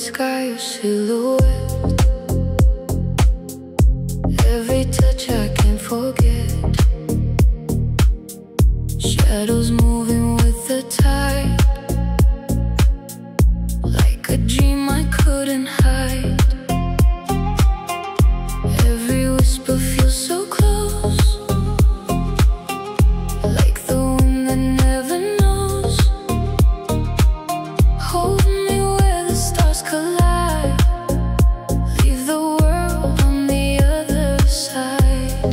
sky, your silhouette. Every touch I can't forget. Shadows moving with the tide, like a dream I couldn't hide. Every whisper feels so close, like the wind that never knows. Hold me where the stars collide, leave the world on the other side.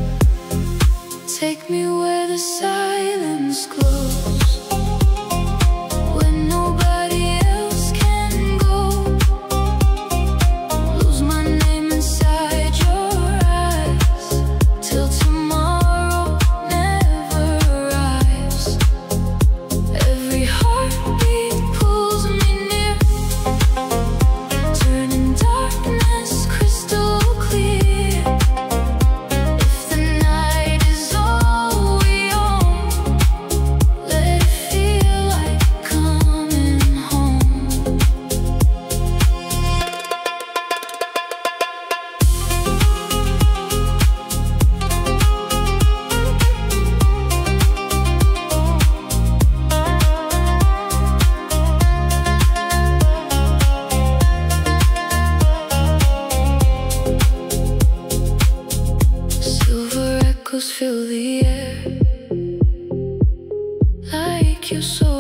Take me where the silence glows, where nobody else can go. Lose my name inside your eyes, till tomorrow never arrives. Every heartbeat pulls me near, turning darkness crystal clear. If the night is all we own, let it feel like coming home. Silver echoes fill the air, like your soul.